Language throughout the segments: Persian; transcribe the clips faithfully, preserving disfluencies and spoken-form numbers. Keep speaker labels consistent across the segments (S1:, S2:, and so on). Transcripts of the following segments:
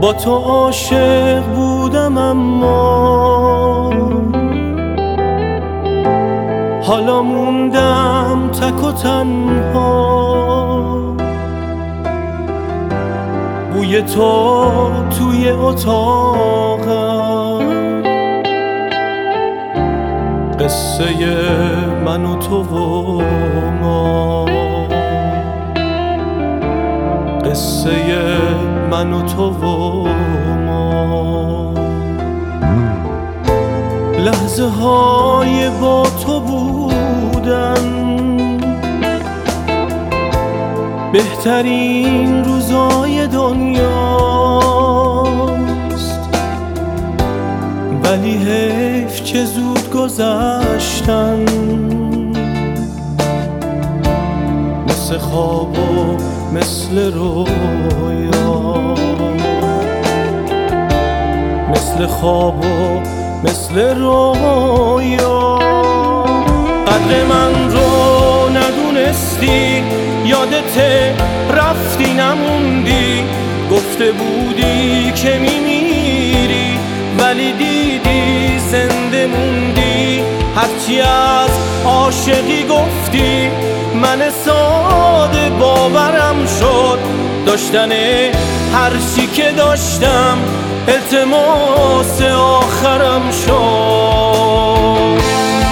S1: با تو عاشق بودم اما حالا موندم تک و تنها. بوی تو توی اتاقم، قصه من و تو و ما، قصه من و تو و ما. لحظه های با تو بودن بهترین روزای دنیاست، ولی حیف که زود گذشتن. مثل خواب و مثل رویا، مثل خواب و مثل رویا. قدر من رو ندونستی، یادت رفتی نموندی. گفته بودی که میمیری ولی دیدی زنده موندی. هرچی از عاشقی گفتی من ساده باورم شد. داشتن هر چی که داشتم التماس آخرم شد.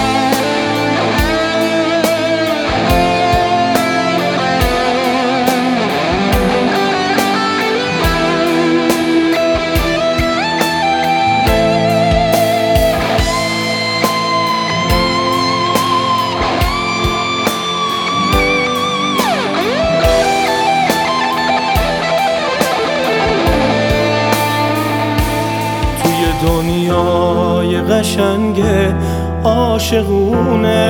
S1: دنیای قشنگ عاشقونه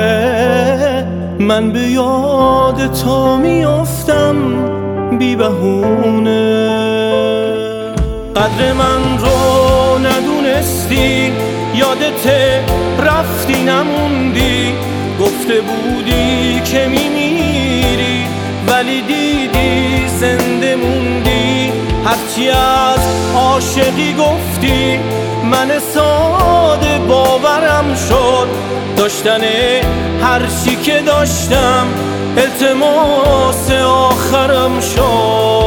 S1: من به یاد تو میافتم بی بهونه. قدر من رو ندونستی، یادت رفتی نموندی. گفته بودی که میمیری ولی دیدی زنده موندی. هرچی از عاشقی گفتی من ساده باورم شد. داشتن هر چی که داشتم التماس آخرم شد.